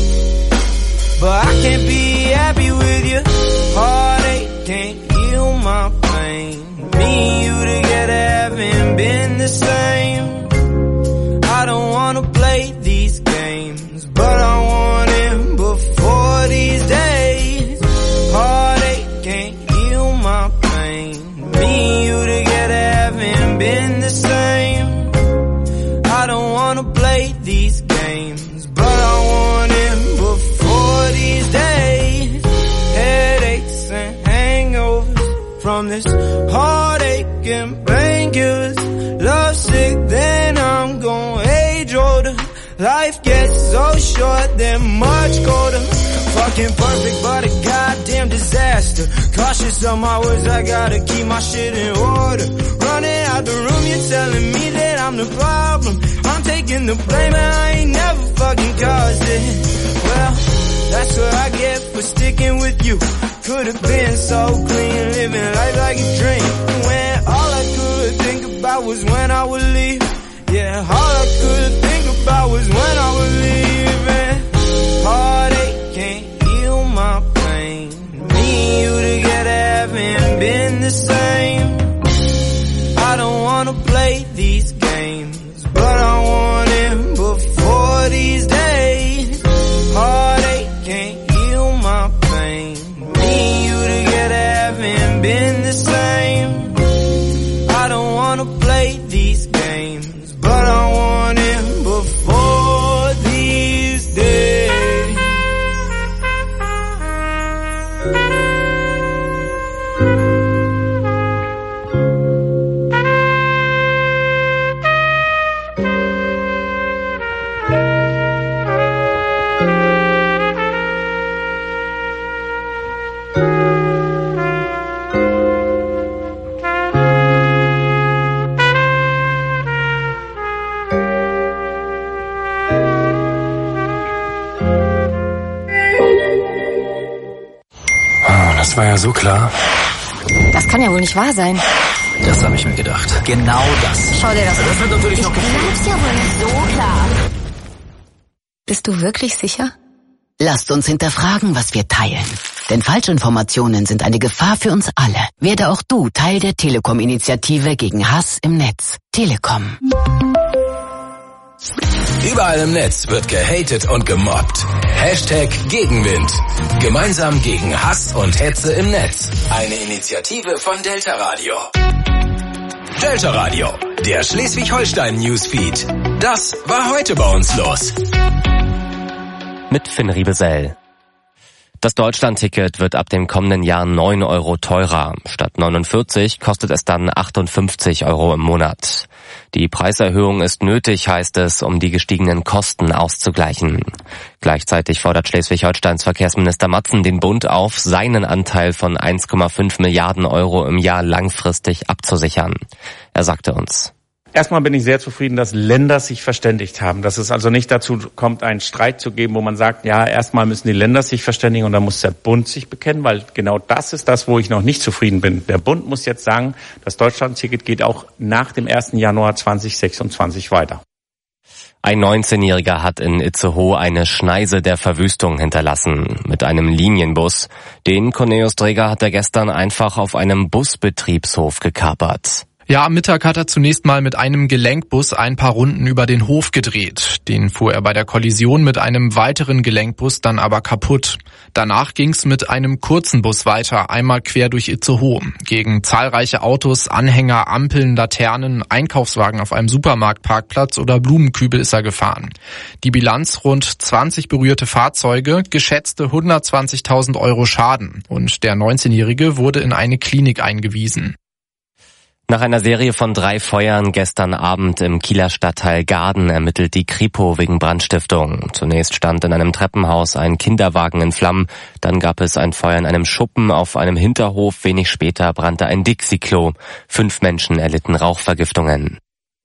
but I can't be happy with you. Heartache can't heal my pain. Me and you together haven't been the same. I don't wanna play these games, but I want it before these days. Heartache can't heal my pain. Me and you together haven't been the same. I don't wanna play these games, but I want it before these days. Headaches and hangovers from this heartache and painkillers. Love sick, then I'm gonna age older. Life gets so short, then much colder. Fucking perfect, but a goddamn disaster. Cautious of my words, I gotta keep my shit in order. Running out the room, you're telling me that I'm the problem. I'm taking the blame and I ain't never fucking caused it. Well, that's what I get for sticking with you. Could've been so clean, living life like a dream. When all I could think about was when I would leave. Yeah, all I could think about was when I was leaving. Heartache can't heal my pain. Me and you together haven't been the same. I don't wanna play these games, but I want it before these days. Heartache can't heal my pain. Me and you together haven't been the same. I don't wanna play these games, but I want it before these Das war ja so klar. Das kann ja wohl nicht wahr sein. Das habe ich mir gedacht. Genau das. Schau dir das an. Das wird natürlich noch gefilmt. Das ist ja wohl nicht so klar. Bist du wirklich sicher? Lasst uns hinterfragen, was wir teilen. Denn Falschinformationen sind eine Gefahr für uns alle. Werde auch du Teil der Telekom-Initiative gegen Hass im Netz. Telekom. Überall im Netz wird gehatet und gemobbt. Hashtag Gegenwind. Gemeinsam gegen Hass und Hetze im Netz. Eine Initiative von Delta Radio. Delta Radio, der Schleswig-Holstein-Newsfeed. Das war heute bei uns los. Mit Finn Riebesell. Das Deutschland-Ticket wird ab dem kommenden Jahr neun Euro teurer. Statt neunundvierzig kostet es dann achtundfünfzig Euro im Monat. Die Preiserhöhung ist nötig, heißt es, um die gestiegenen Kosten auszugleichen. Gleichzeitig fordert Schleswig-Holsteins Verkehrsminister Matzen den Bund auf, seinen Anteil von eins Komma fünf Milliarden Euro im Jahr langfristig abzusichern. Er sagte uns: Erstmal bin ich sehr zufrieden, dass Länder sich verständigt haben, dass es also nicht dazu kommt, einen Streit zu geben, wo man sagt, ja, erstmal müssen die Länder sich verständigen und dann muss der Bund sich bekennen, weil genau das ist das, wo ich noch nicht zufrieden bin. Der Bund muss jetzt sagen, das Deutschland-Ticket geht auch nach dem ersten Januar zweitausendsechsundzwanzig weiter. Ein neunzehnjähriger hat in Itzehoe eine Schneise der Verwüstung hinterlassen mit einem Linienbus. Den Cornelius Dreger hat er gestern einfach auf einem Busbetriebshof gekapert. Ja, am Mittag hat er zunächst mal mit einem Gelenkbus ein paar Runden über den Hof gedreht. Den fuhr er bei der Kollision mit einem weiteren Gelenkbus dann aber kaputt. Danach ging's mit einem kurzen Bus weiter, einmal quer durch Itzehoe. Gegen zahlreiche Autos, Anhänger, Ampeln, Laternen, Einkaufswagen auf einem Supermarktparkplatz oder Blumenkübel ist er gefahren. Die Bilanz: rund zwanzig berührte Fahrzeuge, geschätzte hundertzwanzigtausend Euro Schaden. Und der neunzehnjährige wurde in eine Klinik eingewiesen. Nach einer Serie von drei Feuern gestern Abend im Kieler Stadtteil Gaden ermittelt die Kripo wegen Brandstiftung. Zunächst stand in einem Treppenhaus ein Kinderwagen in Flammen, dann gab es ein Feuer in einem Schuppen auf einem Hinterhof, wenig später brannte ein Dixie-Klo. Fünf Menschen erlitten Rauchvergiftungen.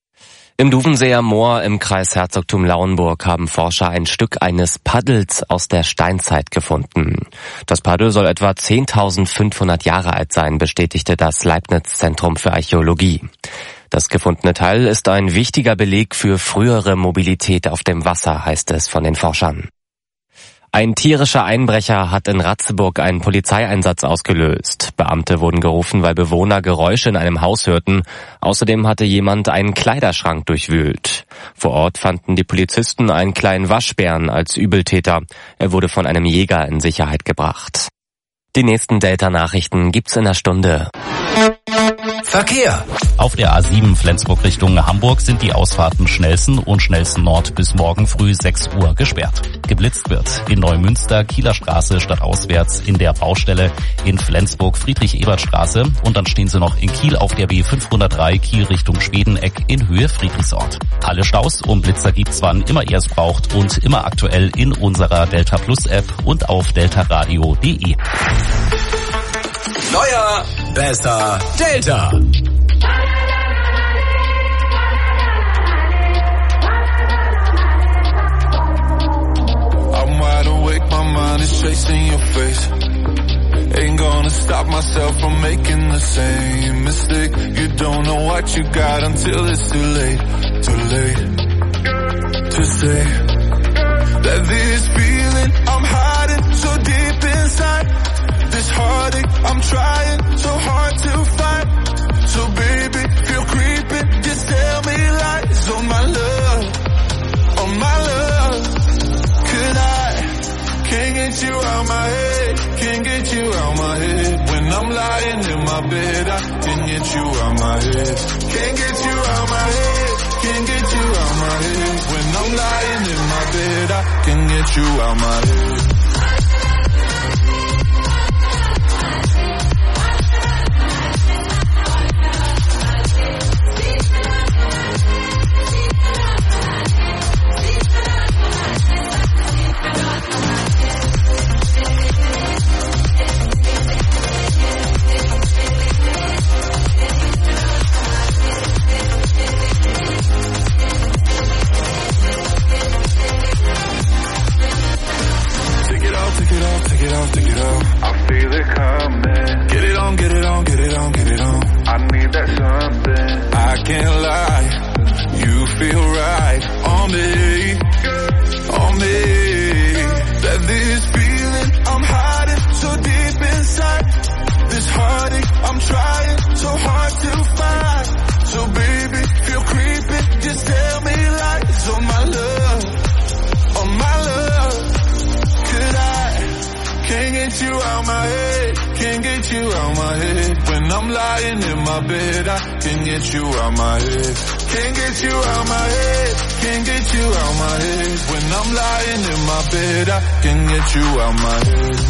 Im Duvenseer Moor im Kreis Herzogtum Lauenburg haben Forscher ein Stück eines Paddels aus der Steinzeit gefunden. Das Paddel soll etwa zehntausendfünfhundert Jahre alt sein, bestätigte das Leibniz-Zentrum für Archäologie. Das gefundene Teil ist ein wichtiger Beleg für frühere Mobilität auf dem Wasser, heißt es von den Forschern. Ein tierischer Einbrecher hat in Ratzeburg einen Polizeieinsatz ausgelöst. Beamte wurden gerufen, weil Bewohner Geräusche in einem Haus hörten. Außerdem hatte jemand einen Kleiderschrank durchwühlt. Vor Ort fanden die Polizisten einen kleinen Waschbären als Übeltäter. Er wurde von einem Jäger in Sicherheit gebracht. Die nächsten Delta-Nachrichten gibt's in einer Stunde. Verkehr. Auf der A sieben Flensburg Richtung Hamburg sind die Ausfahrten Schnellsten und Schnellsten Nord bis morgen früh sechs Uhr gesperrt. Geblitzt wird in Neumünster, Kieler Straße stadtauswärts, in der Baustelle in Flensburg Friedrich-Ebert-Straße und dann stehen sie noch in Kiel auf der B fünfhundertdrei Kiel Richtung Schwedeneck in Höhe Friedrichsort. Alle Staus und Blitzer gibt's, wann immer ihr es braucht und immer aktuell in unserer Delta Plus App und auf deltaradio punkt de. Neuer, besser, Delta. I'm wide awake, my mind is chasing your face. Ain't gonna stop myself from making the same mistake. You don't know what you got until it's too late, too late to say that this feeling I'm hiding so deep inside. This heartache, I'm trying so hard to find. So baby, feel creeping, just tell me lies on my love, on my love. Could I, can't get you out my head, can't get you out my head. When I'm lying in my bed, I can't get you out my head. Can't get you out my head, can't get you out my head. When I'm lying in my bed, I can't get you out my head. Take it off, take it off, take it off. I feel it coming. Get it on, get it on, get it on, get it on. I need that something. I can't lie, you feel right on me, on me. That this feeling I'm hiding so deep inside. This heartache I'm trying so hard to find. So baby, feel creepy, just tell me lies on my love, on my love. Could I, can't get you out my head, can't get you out my head. When I'm lying in my bed, I can't get you out my head. Can't get you out my head, can't get you out my head. When I'm lying in my bed, I can't get you out my head.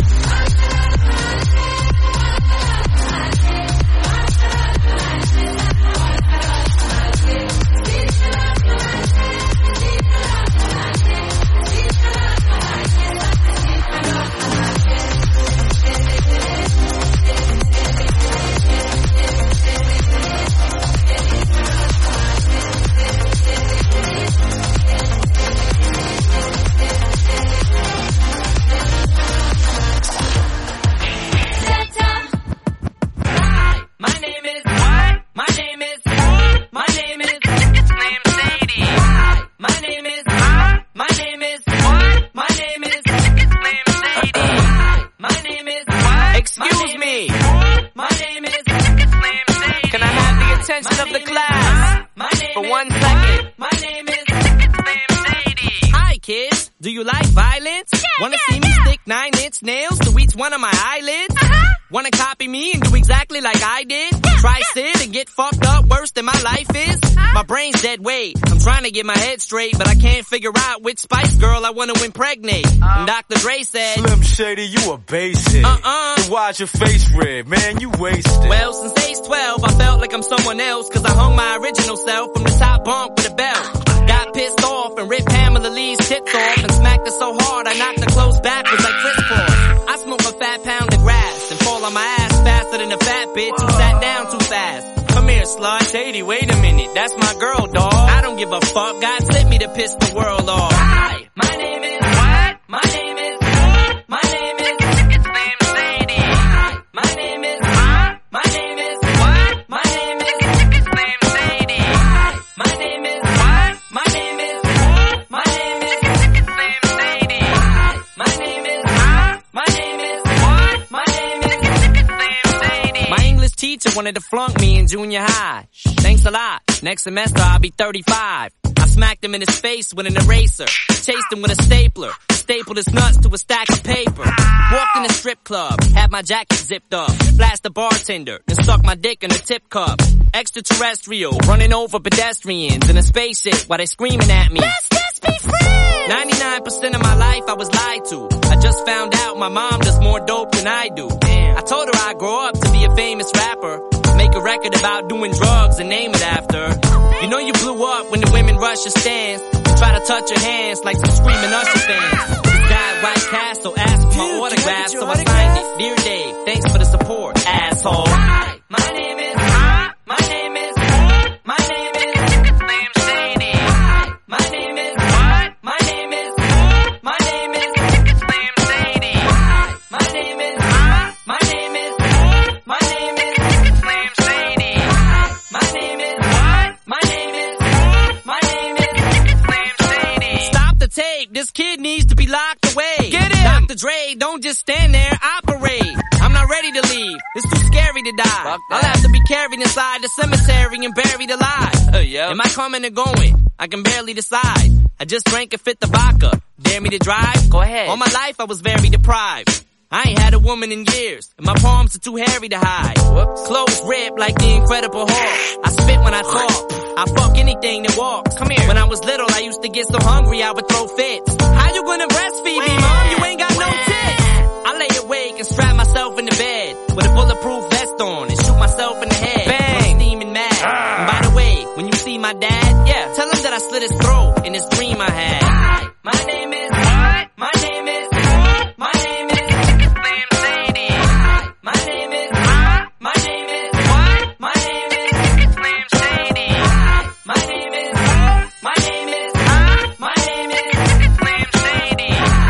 One of my eyelids? Uh-huh. Wanna copy me and do exactly like I did? Yeah, Try yeah. sit and get fucked up worse than my life is? Uh-huh. My brain's dead weight. I'm trying to get my head straight, but I can't figure out which Spice Girl I wanna impregnate. Uh, and Doctor Dre said, Slim Shady, you a basic. Uh-uh. So why's your face red? Man, you wasted. Well, since age twelve, I felt like I'm someone else, cause I hung my original self from the top bunk with a belt. Got pissed off and ripped Pamela Lee's tits off and smacked her so hard I knocked her clothes backwards like Chris Paul. I smoke a fat pound of grass and fall on my ass faster than a fat bitch who sat down too fast. Come here, slut. Shady, wait a minute. That's my girl, dawg. I don't give a fuck. God sent me to piss the world off. Hi, my name is what? My name is My name is It's named Sadie. My name is huh? My name is what? My name is It's named Sadie. My name is what? My name is My name is It's named Sadie. My name is huh? My name is what? My name is It's named Sadie. My English teacher wanted to flunk me in junior high. Thanks a lot. Next semester I'll be thirty-five. I smacked him in his face with an eraser. Chased him with a stapler. Stapled his nuts to a stack of paper. Walked in a strip club. Had my jacket zipped up. Flashed the bartender. And stuck my dick in a tip cup. Extraterrestrial. Running over pedestrians in a spaceship while they screaming at me. Let's just be friends! ninety-nine percent of my life I was lied to. I just found out my mom does more dope than I do. Damn. I told her I'd grow up to be a famous rapper. Make a record about doing drugs and name it after. You know you blew up when the women rush your stands and try to touch your hands like some screaming Usher fans. This guy at White Castle asked for my autograph, so I signed it. Dear Dave, thanks for the support, asshole. Hi, my name is huh? My name is My name is It's named Sadie. My name is what? My name is My name is It's named Sadie. My name is huh? My name is My name is It's named Sadie. My name is what? My name is My name is It's named Sadie. Stop the tape. This kid needs to be locked away. Get him! Doctor Dre, don't just stand there, operate. I'm not ready to leave. It's too scary to die. I'll have to be carried inside the cemetery and buried alive. Uh, yep. Am I coming or going? I can barely decide. I just drank a fifth of vodka. Dare me to drive? Go ahead. All my life I was very deprived. I ain't had a woman in years, and my palms are too hairy to hide. Whoops. Clothes ripped like the Incredible Hulk. I spit when I talk. I fuck anything that walks. Come here. When I was little, I used to get so hungry I would throw fits. How you gonna breastfeed me, mom? You ain't got no tits. I lay awake and strap myself in the bed with a bulletproof vest on and shoot myself in the head. Bang! I'm steaming mad. Ah. And by the way, when you see my dad, yeah, tell him that I slit his throat in this dream I had. Hi, my name is what? My name is My name is It's named Sadie. My name is huh? My name is what? My name is It's named Sadie. My name is My name is huh? My name is It's named Sadie.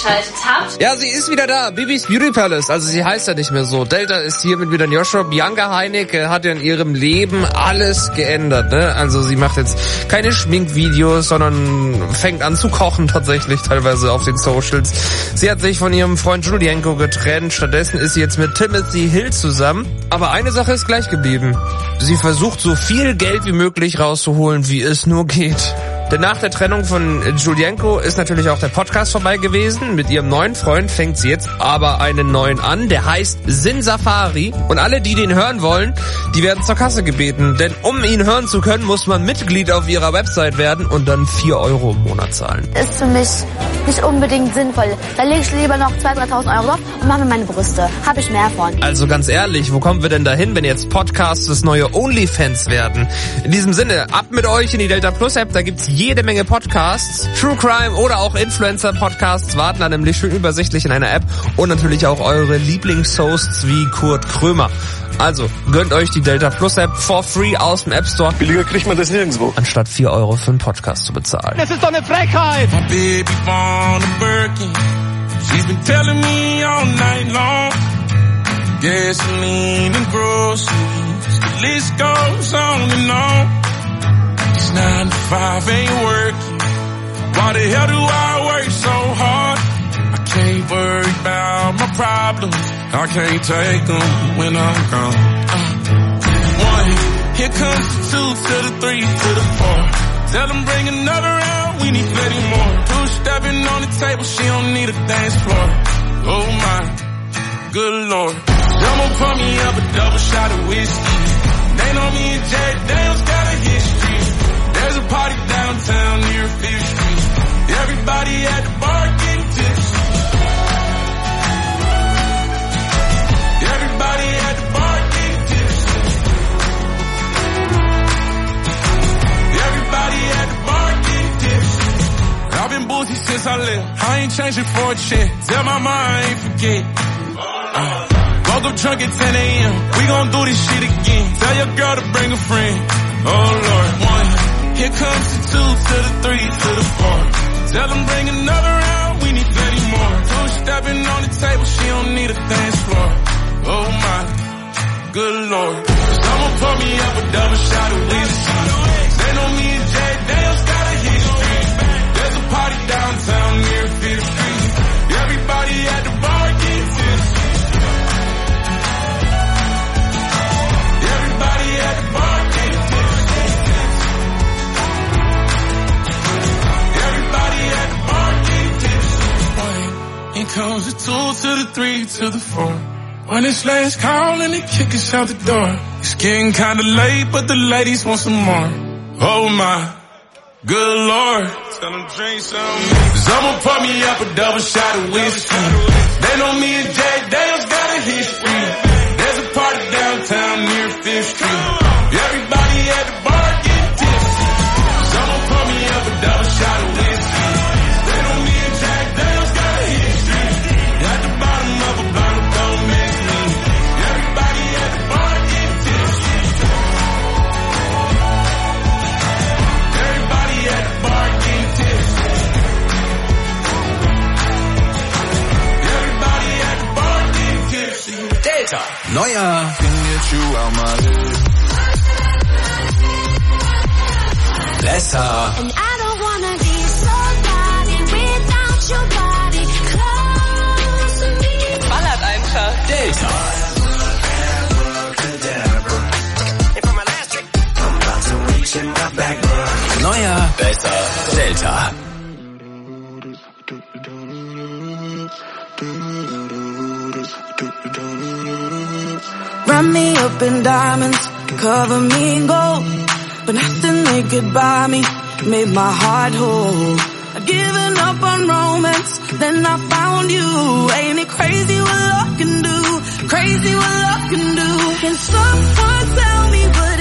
eingeschaltet habt. Ja, sie ist wieder da. Bibis Beauty Palace. Also sie heißt ja nicht mehr so. Delta ist hier mit wieder Joshua. Bianca Heinecke hat ja in ihrem Leben alles geändert. Ne? Also sie macht jetzt keine Schminkvideos, sondern fängt an zu kochen tatsächlich teilweise auf den Socials. Sie hat sich von ihrem Freund Julienko getrennt. Stattdessen ist sie jetzt mit Timothy Hill zusammen. Aber eine Sache ist gleich geblieben. Sie versucht so viel Geld wie möglich rauszuholen, wie es nur geht. Denn nach der Trennung von Julienko ist natürlich auch der Podcast vorbei gewesen. Mit ihrem neuen Freund fängt sie jetzt aber einen neuen an. Der heißt Sin Safari. Und alle, die den hören wollen, die werden zur Kasse gebeten. Denn um ihn hören zu können, muss man Mitglied auf ihrer Website werden und dann vier Euro im Monat zahlen. Ist für mich nicht unbedingt sinnvoll. Da lege ich lieber noch zweitausend, dreitausend Euro drauf und mache mir meine Brüste. Habe ich mehr von. Also ganz ehrlich, wo kommen wir denn dahin, wenn jetzt Podcasts das neue OnlyFans werden? In diesem Sinne, ab mit euch in die Delta Plus App. Da gibt's jede Menge Podcasts. True Crime oder auch Influencer-Podcasts warten da nämlich schön übersichtlich in einer App. Und natürlich auch eure Lieblingshosts wie Kurt Krömer. Also, gönnt euch die Delta Plus App for free aus dem App Store. Billiger kriegt man das nirgendwo. Anstatt vier Euro für einen Podcast zu bezahlen. Das ist doch eine Frechheit! My baby born a Birkin. She's been telling me all night long. Gasoline and groceries. The list goes on and on. This nine to five ain't working. Why the hell do I work so hard? I can't worry about my problems. I can't take them when I'm gone. Uh, one, here comes the two to the three to the four. Tell them bring another round, we need plenty more. Two stepping on the table, she don't need a dance floor. Oh my, good lord. Someone pour me up a double shot of whiskey. They know me and Jack Daniels got a history. There's a party downtown near Fifth Street. Everybody at the bar getting tipsy. Everybody at the bar getting tipsy. Everybody at the bar getting tipsy. I've been boozy since I left. I ain't changing for a check. Tell my mom I ain't forget. Uh, woke up drunk at ten a.m. We gon' do this shit again. Tell your girl to bring a friend. Oh Lord, one. Here comes the two to the three to the four. Tell them bring another round, we need plenty more. Two stepping on the table, she don't need a dance floor. Oh my, good lord. Someone pour me up a double shot of whiskey. They know me and Jack Daniels got a history. There's a party downtown near Fifth Street. Everybody at the bar getting tipsy. Everybody at the bar getting tipsy. Everybody at the bar getting tipsy. One, here comes the two to the three to the four. When it's last call and they kick us out the door. It's getting kinda late, but the ladies want some more. Oh my, good lord. Tell them drink some. Someone pour me up a double shot of whiskey. They know me and Jack Daniels got a history. There's a party downtown near Fifth Street. Everybody at the bar getting tipsy. Someone pour me up a double shot of whiskey. They know me and Jack Daniels got a history. At the bottom of a bottle, don't mix me. Everybody at the bar getting tipsy. Everybody at the bar getting tipsy. Everybody at the bar getting tipsy. Delta, neuer besser. And I don't wanna be somebody without your body close to me. Ballert einfach. Delta. Neuer, besser, Delta. Run me up in diamonds, cover me in gold, but nothing they could buy me made my heart whole. I'd given up on romance, then I found you. Ain't it crazy what love can do? Crazy what love can do. Can someone tell me what